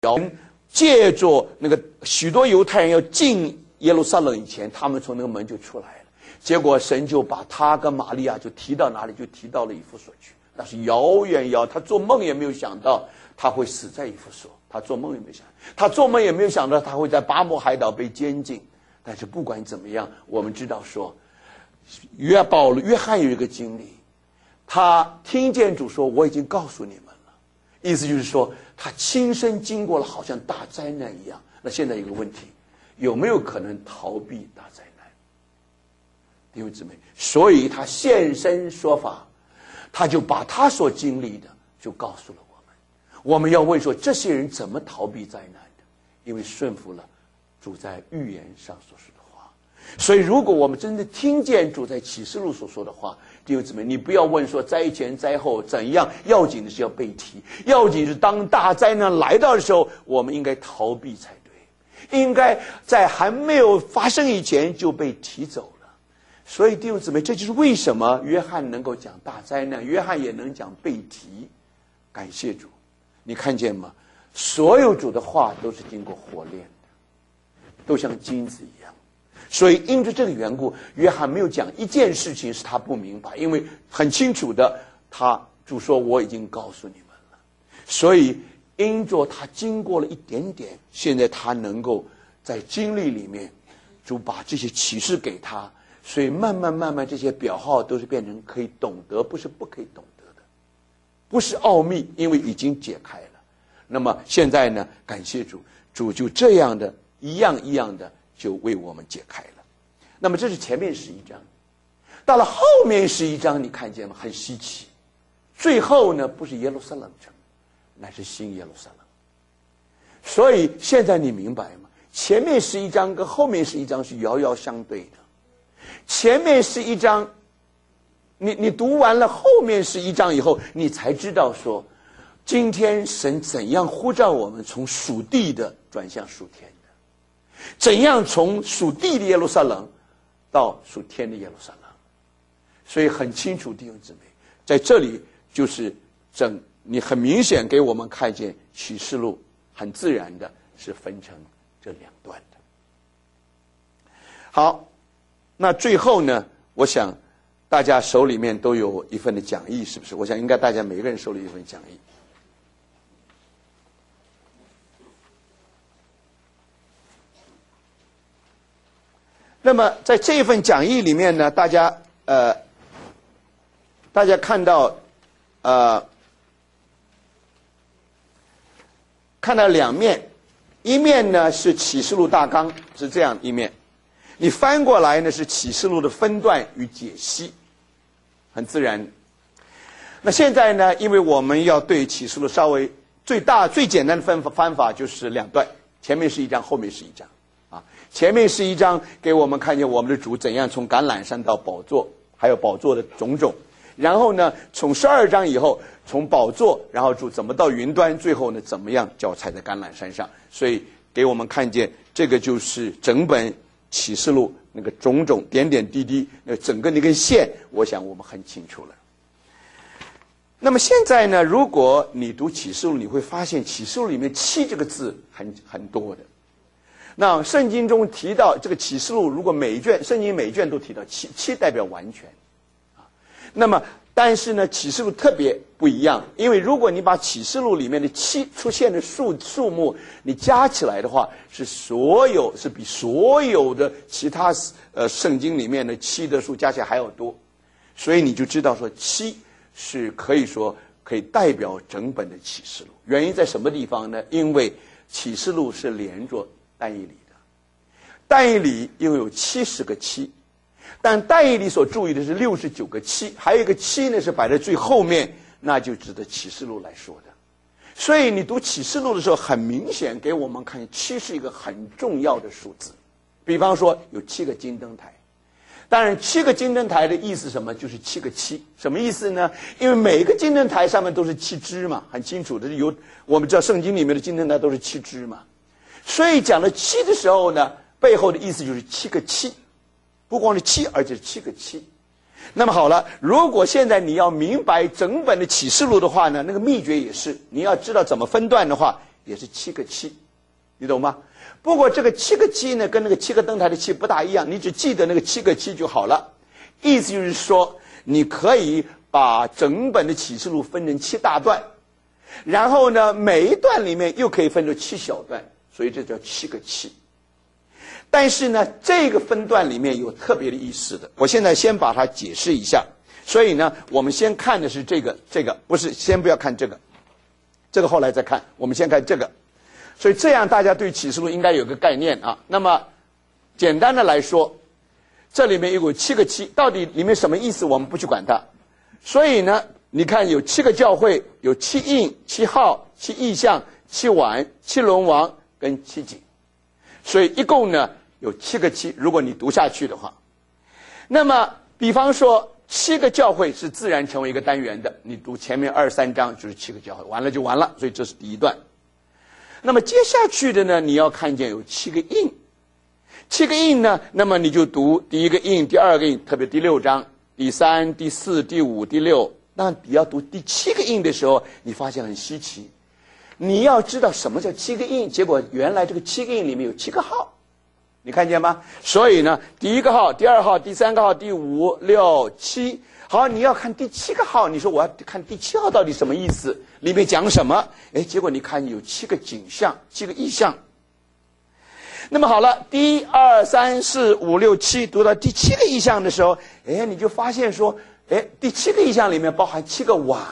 借着那个许多犹太人要进耶路撒冷以前，他们从那个门就出来了。结果神就把他跟玛利亚就提到哪里，就提到了以弗所去。那是遥远，他做梦也没有想到他会死在以弗所，他做梦也没有想，他做梦也没有想到他会在巴摩海岛被监禁。但是不管怎么样，我们知道说，约翰有一个经历，他听见主说我已经告诉你们了，意思就是说他亲身经过了好像大灾难一样。那现在有个问题，有没有可能逃避大灾难？弟兄姊妹，所以他现身说法，他就把他所经历的就告诉了我们。我们要问说，这些人怎么逃避灾难的？因为顺服了主在预言上所说的话。所以如果我们真的听见主在启示录所说的话，弟兄姊妹，你不要问说灾前灾后怎样，要紧的是要被提，要紧是当大灾难来到的时候，我们应该逃避才对，应该在还没有发生以前就被提走了。所以弟兄姊妹，这就是为什么约翰能够讲大灾难，约翰也能讲被提。感谢主，你看见吗？所有主的话都是经过火炼的，都像金子一样。所以因着这个缘故，约翰没有讲一件事情是他不明白，因为很清楚的，主说我已经告诉你们了。所以因着他经过了一点点，现在他能够在经历里面，主把这些启示给他，所以慢慢这些表号都是变成可以懂得，不是不可以懂得的，不是奥秘，因为已经解开了。那么现在呢，感谢主，主就这样的一样一样的就为我们解开了。那么这是前面11章，到了后面11章，你看见吗？很稀奇，最后呢不是耶路撒冷城，乃是新耶路撒冷。所以现在你明白吗？前面11章跟后面11章是遥遥相对的。前面11章你读完了后面11章以后，你才知道说今天神怎样呼召我们从属地的转向属天的，怎样从属地的耶路撒冷到属天的耶路撒冷。所以很清楚，弟兄姊妹，在这里就是你很明显给我们看见启示录很自然的是分成这两段的。好，那最后呢，我想大家手里面都有一份的讲义，是不是？我想应该大家每个人手里有一份讲义。那么在这一份讲义里面呢，大家看到两面，一面呢是启示录大纲，是这样一面，你翻过来呢是启示录的分段与解析，很自然。那现在呢，因为我们要对启示录稍微最简单的方法就是两段，前面是一章，后面是一章啊。前面是一章给我们看见我们的主怎样从橄榄山到宝座，还有宝座的种种。然后呢，从12章以后，从宝座，然后主怎么到云端，最后呢怎么样脚踩在橄榄山上。所以给我们看见这个就是整本启示录那个种种点点滴滴，那整个那根线，我想我们很清楚了。那么现在呢，如果你读启示录，你会发现启示录里面7这个字很多的。那圣经中提到这个启示录，如果圣经每一卷都提到7代表完全啊。那么但是呢，启示录特别不一样，因为如果你把启示录里面的7出现的数目你加起来的话，是比所有的其他圣经里面的7的数加起来还要多。所以你就知道说7是可以代表整本的启示录。原因在什么地方呢？因为启示录是连着但以理的，但以理又有70个7，但但以理所注意的是69个7，还有一个7呢是摆在最后面，那就值得启示录来说的。所以你读启示录的时候，很明显给我们看7是一个很重要的数字。比方说有7个金灯台，当然7个金灯台的意思什么？就是7个7，什么意思呢？因为每个金灯台上面都是7支嘛，很清楚的，我们知道圣经里面的金灯台都是7支嘛。所以讲了7的时候呢，背后的意思就是7个7，不光是7，而且是7个7。那么好了，如果现在你要明白整本的启示录的话呢，那个秘诀也是你要知道怎么分段的话， 也是7个7，你懂吗？不过这个7个7呢，跟那个7个灯台的7不大一样，你只记得那个7个7就好了。意思就是说，你可以把整本的启示录分成7大段，然后呢，每一段里面又可以分成7小段，所以这叫7个7。但是呢，这个分段里面有特别的意思的，我现在先把它解释一下。所以呢，我们先看的是这个，不是，先不要看这个，这个后来再看，我们先看这个。所以这样大家对启示录应该有个概念啊。那么简单的来说，这里面有7个7，到底里面什么意思我们不去管它。所以呢，你看有7个教会，有7印、7号、7异象、7碗、7轮王跟7井，所以一共呢有7个7，如果你读下去的话。那么比方说7个教会是自然成为一个单元的，你读前面2、3章就是7个教会，完了就完了，所以这是第一段。那么接下去的呢，你要看见有7个印，7个印呢，那么你就读第一个印、第二个印，特别第6章、第3、第4、第5、第6。那你要读第7个印的时候，你发现很稀奇，你要知道什么叫7个印，结果原来这个7个印里面有7个号，你看见吗？所以呢，第1个号、第2号、第3个号、第5、6、7。好，你要看第7个号，你说我要看第7号到底什么意思，里面讲什么？哎，结果你看有7个景象，7个意象。那么好了，第1、2、3、4、5、6、7，读到第7个意象的时候，哎，你就发现说，哎，第7个意象里面包含7个碗。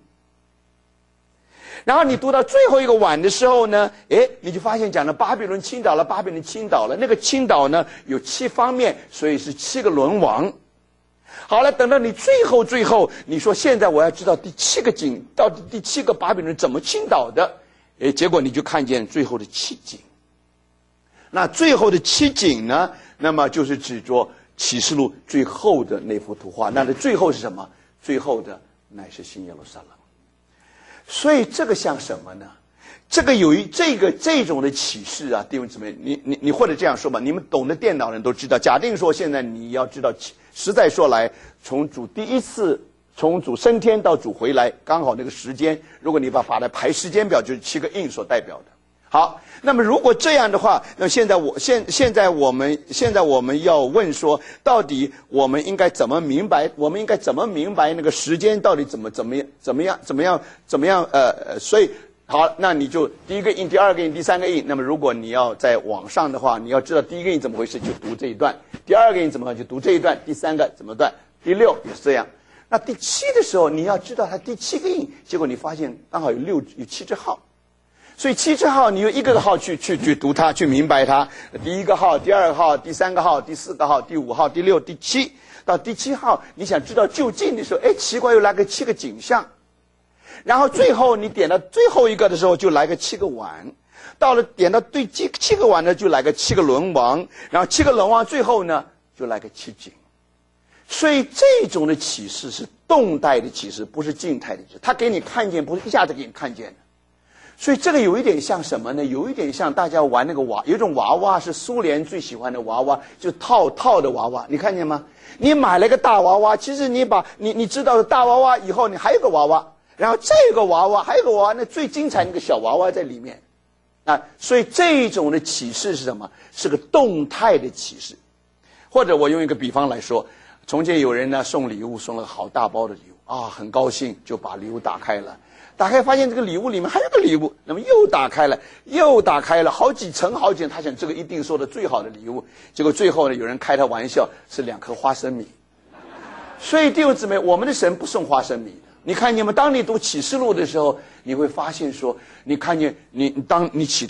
然后你读到最后一个碗的时候呢，哎，你就发现讲了巴比伦倾倒了，巴比伦倾倒了，那个倾倒呢有7方面，所以是7个轮王。好了，等到你最后，你说现在我要知道第7个井，到底第7个巴比伦怎么倾倒的？哎，结果你就看见最后的7井。那最后的7井呢，那么就是指着启示录最后的那幅图画。那的最后是什么？最后的乃是新耶路撒冷。所以这个像什么呢？这个有这种的启示啊，弟兄姊妹，你或者这样说吧，你们懂得电脑人都知道。假定说现在你要知道，实在说来，从主第一次从主升天到主回来，刚好那个时间，如果你把它排时间表，就是7个印所代表的。好，那么如果这样的话，那现在我们要问说，到底我们应该怎么明白？我们应该怎么明白那个时间到底怎么样？所以好，那你就第1个印、第2个印、第3个印。那么如果你要在网上的话，你要知道第1个印怎么回事，就读这一段；第2个印怎么就读这一段；第3个怎么段；第6也是这样。那第7的时候，你要知道它第7个印，结果你发现刚好有7只号。所以7只号，你用一个号去读它，去明白它。第1个号、第2个号、第3个号、第4个号、第5号、第6、第7，到第7号，你想知道就近的时候，哎，奇怪，又来个7个景象。然后最后你点到最后一个的时候，就来个7个碗。到了点到对7个碗呢，就来个7个轮王。然后7个轮王最后呢，就来个7井。所以这种的启示是动态的启示，不是静态的启示。他给你看见，不是一下子给你看见的。所以这个有一点像什么呢？有一点像大家玩那个有一种娃娃是苏联最喜欢的娃娃，就套的娃娃，你看见吗？你买了个大娃娃，其实你知道大娃娃以后，你还有个娃娃，然后这个娃娃还有个娃娃，那最精彩那个小娃娃在里面啊。所以这种的启示是什么？是个动态的启示。或者我用一个比方来说，从前有人呢送礼物，送了好大包的礼物啊，很高兴就把礼物打开了。打开发现这个礼物里面还有个礼物，那么又打开了好几层，他想这个一定收的最好的礼物，结果最后呢有人开他玩笑，是2颗花生米。所以弟兄姊妹，我们的神不送花生米的，你看见吗？当你读启示录的时候，你会发现说，你看见当你起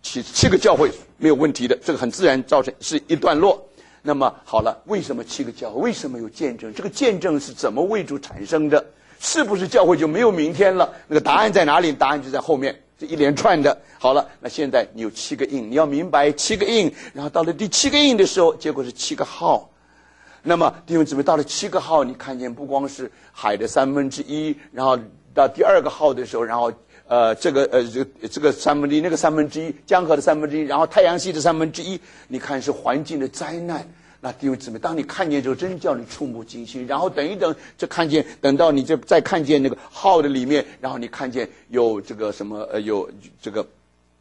7个教会没有问题的，这个很自然造成是一段落。那么好了，为什么7个教会？为什么有见证？这个见证是怎么为主产生的？是不是教会就没有明天了？那个答案在哪里？答案就在后面，这一连串的。好了，那现在你有7个印，你要明白7个印，然后到了第7个印的时候，结果是7个号。那么弟兄姊妹，到了7个号，你看见不光是海的1/3，然后到第2个号的时候，然后这个1/3，那个1/3，江河的1/3，然后太阳系的1/3，你看是环境的灾难。那弟兄姊妹，当你看见之后，真叫你触目惊心。然后等一等，等到你再看见那个号的里面，然后你看见有这个什么有这个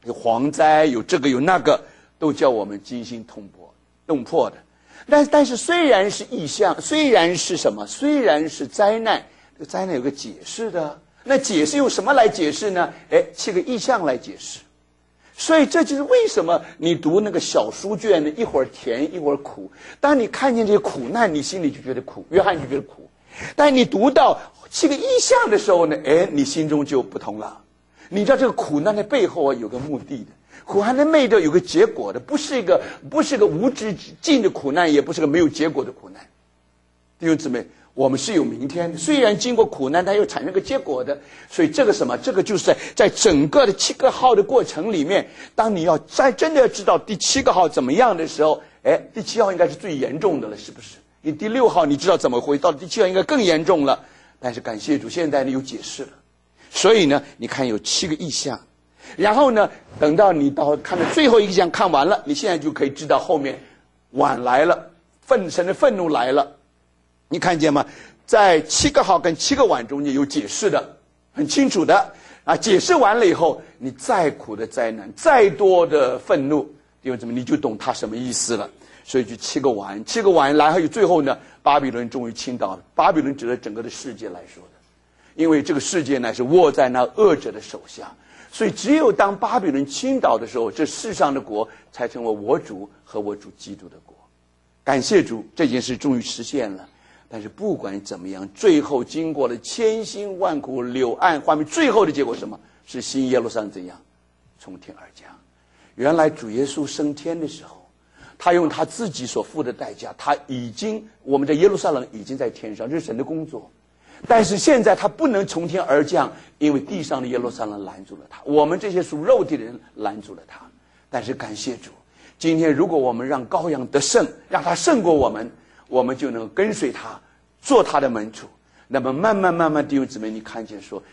有蝗灾，有这个有那个，都叫我们惊心动魄的。但是虽然是异象，虽然是什么，虽然是灾难，这个灾难有个解释的。那解释用什么来解释呢？7个异象来解释。所以这就是为什么你读那个小书卷呢，一会儿甜一会儿苦。当你看见这些苦难，你心里就觉得苦，约翰就觉得苦。但你读到7个异象的时候呢，你心中就不同了。你知道这个苦难的背后有个目的的，苦难的背后有个结果的，不是一个无止境的苦难，也不是个没有结果的苦难。弟兄姊妹，我们是有明天的，虽然经过苦难，它又产生个结果的。所以这个什么，这个就是在整个的7个号的过程里面，当你要真的要知道第7个号怎么样的时候，第7号应该是最严重的了，是不是？你第6号你知道怎么回，到第7号应该更严重了。但是感谢主，现在呢有解释了。所以呢，你看有7个异象，然后呢，等到你看到最后一个异象看完了，你现在就可以知道后面晚来了，神的愤怒来了。你看见吗？在7个号跟7个晚中间有解释的，很清楚的啊。解释完了以后，你再苦的灾难，再多的愤怒，因为怎么你就懂它什么意思了。所以就7个晚，然后最后呢，巴比伦终于倾倒了。巴比伦指的整个的世界来说的。因为这个世界乃是握在那恶者的手下，所以只有当巴比伦倾倒的时候，这世上的国才成为我主和我主基督的国。感谢主，这件事终于实现了。但是不管怎么样，最后经过了千辛万苦，柳暗花明，最后的结果什么？是新耶路撒冷怎样从天而降。原来主耶稣升天的时候，他用他自己所付的代价，我们在耶路撒冷已经在天上，这是神的工作。但是现在他不能从天而降，因为地上的耶路撒冷拦住了他，我们这些属肉体的人拦住了他。但是感谢主，今天如果我们让羔羊得胜，让他胜过我们，我们就能跟随他，做他的门徒。那么慢慢弟兄姊妹，你看见说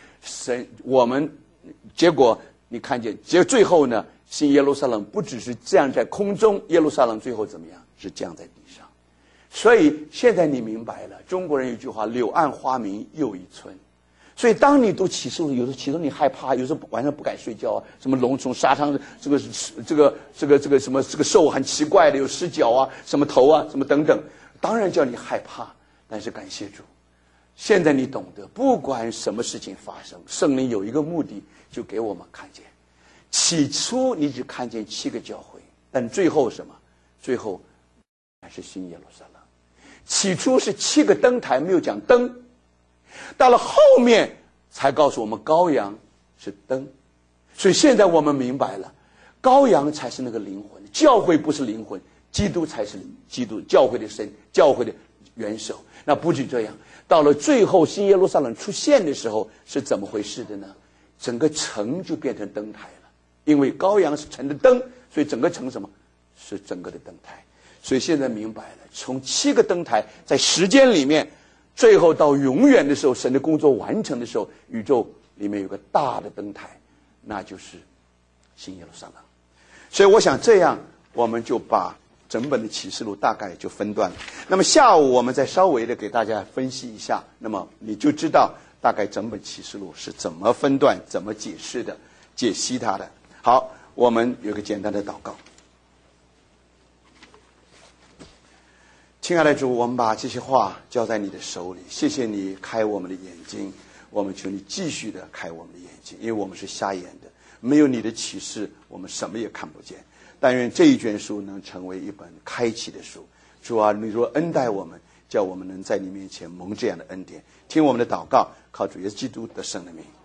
结果你看见最后呢，新耶路撒冷不只是降在空中，耶路撒冷最后怎么样？是降在地上。所以现在你明白了，中国人有句话，柳暗花明又一村。所以当你读启示录，有时候启示录你害怕，有时候晚上不敢睡觉啊，什么龙从沙滩，这个什么这个兽很奇怪的，有10角啊，什么头啊，什么等等，当然叫你害怕。但是感谢主，现在你懂得，不管什么事情发生，圣灵有一个目的，就给我们看见。起初你只看见7个教会，但最后什么？最后还是新耶路撒冷。起初是7个灯台，没有讲灯，到了后面才告诉我们羔羊是灯。所以现在我们明白了，羔羊才是那个灵魂，教会不是灵魂，基督才是基督，教会的神，教会的元首。那不仅这样，到了最后新耶路撒冷出现的时候是怎么回事的呢？整个城就变成灯台了，因为羔羊是城的灯，所以整个城什么？是整个的灯台。所以现在明白了，从7个灯台在时间里面，最后到永远的时候，神的工作完成的时候，宇宙里面有个大的灯台，那就是新耶路撒冷。所以我想这样我们就把整本的启示录大概就分段了。那么下午我们再稍微的给大家分析一下，那么你就知道大概整本启示录是怎么分段、怎么解释的、解析它的。好，我们有个简单的祷告。亲爱的主，我们把这些话交在你的手里，谢谢你开我们的眼睛，我们求你继续的开我们的眼睛，因为我们是瞎眼的，没有你的启示，我们什么也看不见。但愿这一卷书能成为一本开启的书。主啊，你若恩待我们，叫我们能在你面前蒙这样的恩典。听我们的祷告，靠主耶稣基督的圣的名。